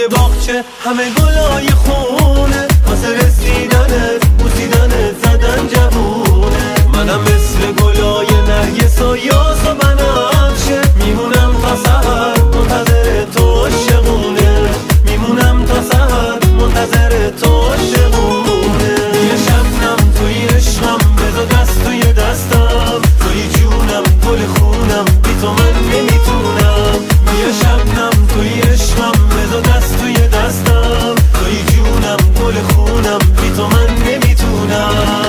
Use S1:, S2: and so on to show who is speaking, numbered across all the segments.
S1: توی باغچه همه گلای خونه، واسه رسیدنت بوسیدنت زدن جوونه. منم مثل گلای نرگس و یاس و بنفشه، میمونم تا سحر منتظر تو عاشقونه، میمونم تا سحر منتظر تو عاشقونه. یه شبنم توی عشقم، بذار دست توی دستم، توی جونم گل خونم، بی تو من نمیتونم. یه شبنم توی عشقم، بذار دست توی دستم، توی جونم گل خونم، بی تو من نمیتونم.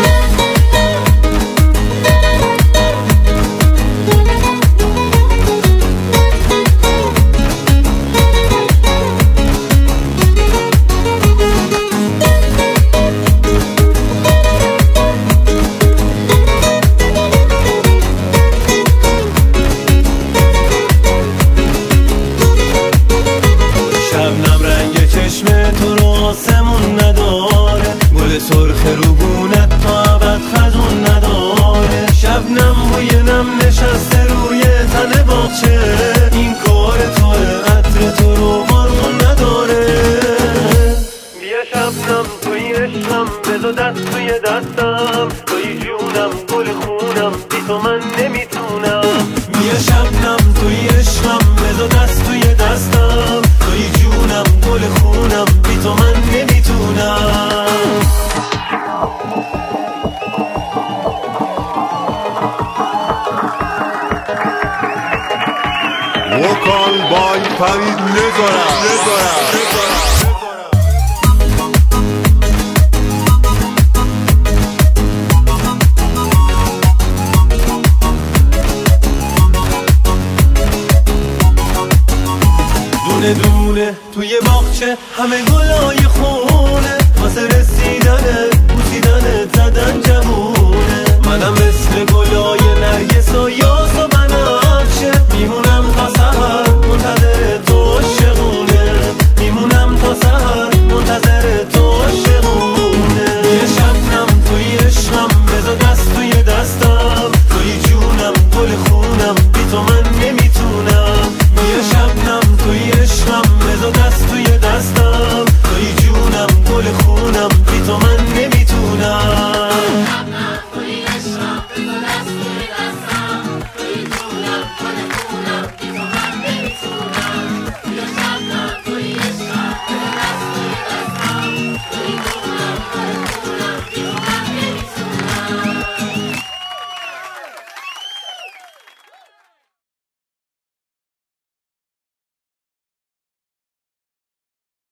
S1: شبنم رنگ چشم تو رو آسمون نداره، گل سرخ روبونت تا ابد خزون نداره. شبنم بوی نم نشسته روی تن باغچه، این کار توه، عطر تو رو بارون نداره. بیا شبنم توی عشقم، بذار دست توی دستم، توی جونم گل خونم، بی تو من نمیتونم. بیا شبنم توی عشقم، بذار دست توی دستم، توی جونم گل خونم، بی تو من نمیتونم.
S2: وکال بای فرید نگارم.
S1: دونه دونه توی باغچه همه گلای خونه، واسه رسیدنت بوسیدنت زدن